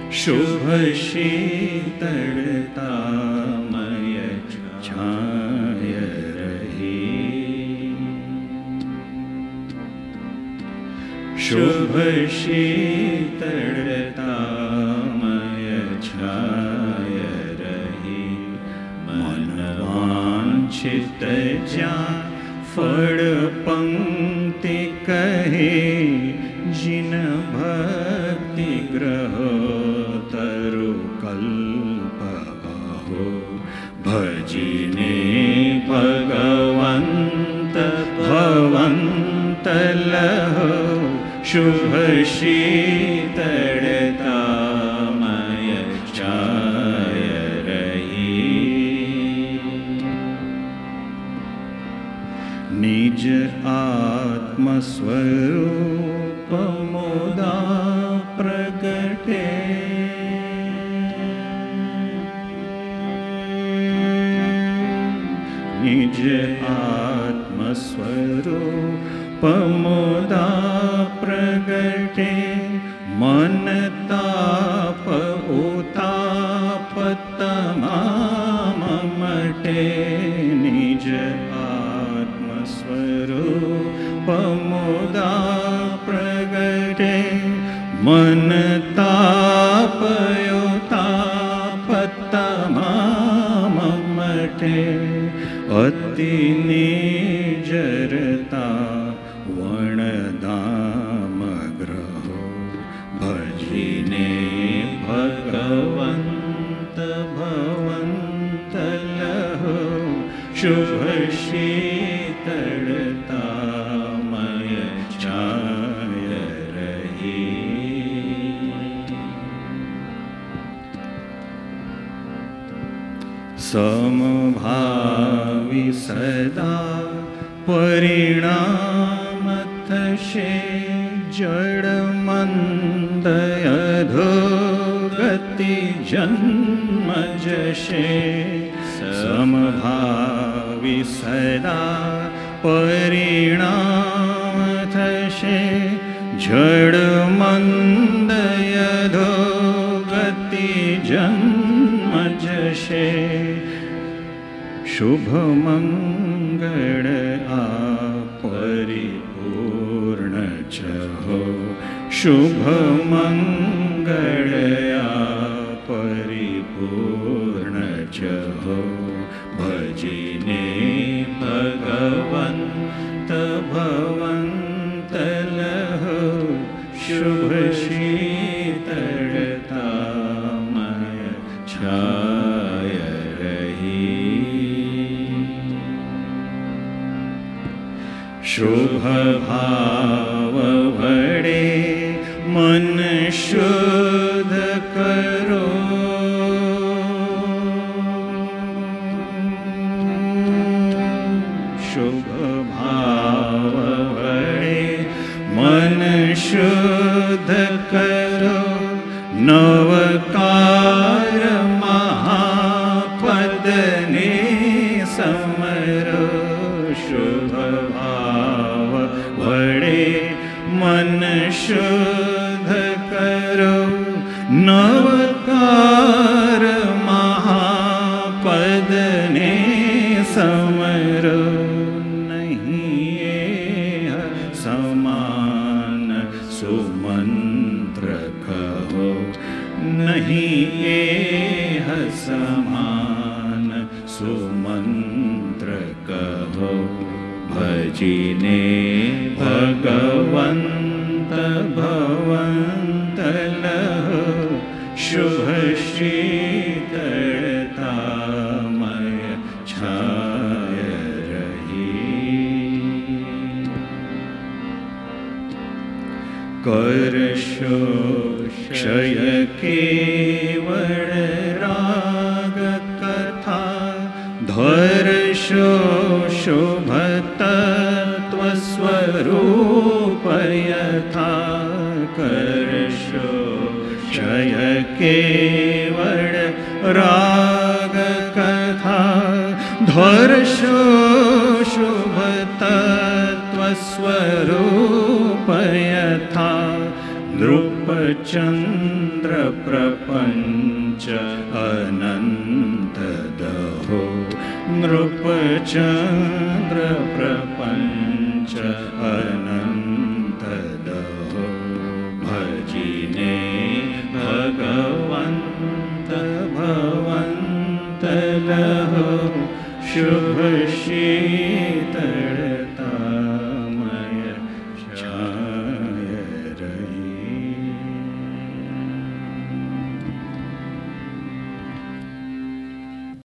શુભ શીતળતામય છાય રહી. શુભ શીતળતામય છાય રહી. મન વાંછિત જ્યાં ફળ પંક્તિ કહે, જીન ભક્તિ ગ્રહો તરુ કલ્પ અહો. ભજીને ભગવંત ભવંત લહો. શુભ શીતળતામય છાય રહી. નિજ આત્મ સ્વરૂપ મુદા પ્રગટે. નિજ આત્મ સ્વરૂપ મુદા પ્રગટે. મન તાપ ઉતાપ તમામ મટે. નિજ આત્મ સ્વરૂપ મુદા પ્રગટે. મન તાપ ઉતાપ તમામ મટે. અતિ નિજરતા વણદામ ગ્રહો. ભજીને ભગવંત ભવંત લહો. શુભ શીતળતામય છાય રહી. સમભાવી સદા પરિણામ થશે. જડ મંદ અધોગતિ જન્મ જશે. સમભાવી સદા પરિણામ થશે. જડ મંદ અધોગતિ જન્મ જશે. શુભ મંગળ આ પરિપૂર્ણ છો. શુભ મંગળ આ પરિપૂર્ણ છો. ભજીને ભગવંત ભવંત લહો. શુભ શીતળતામય છાય રહી. શુભ ભાવ વડે મન શુદ્ધ કરો. શુભ ભાવ વડે મન શુદ્ધ કરો. નવકાર મહાપદને સમરો. શુભ ભાવ વડે મન શુદ્ધ કરો. નવકાર મહાપદને સમરો. નહીં સમાન સુમંત્ર કહો. નહીં સમાન સુમંત્ર કહો. ભજીને ભગવંત ભવંત લહો. શુભ શીતળતામય છાય રહી. કરશો ક્ષય કેવળ રાગ કથા. ધરશો શુભ તત્વ સ્વરૂપ યથા. કરશો ક્ષય કેવળ રાગ કથા. ધરશો શુભ તત્વ સ્વરૂપ યથા. नृपचन्द्रप्रपञ्च अनन्तदहो नृपचन्द्रप्रपञ्च अनन्तदहो भजिने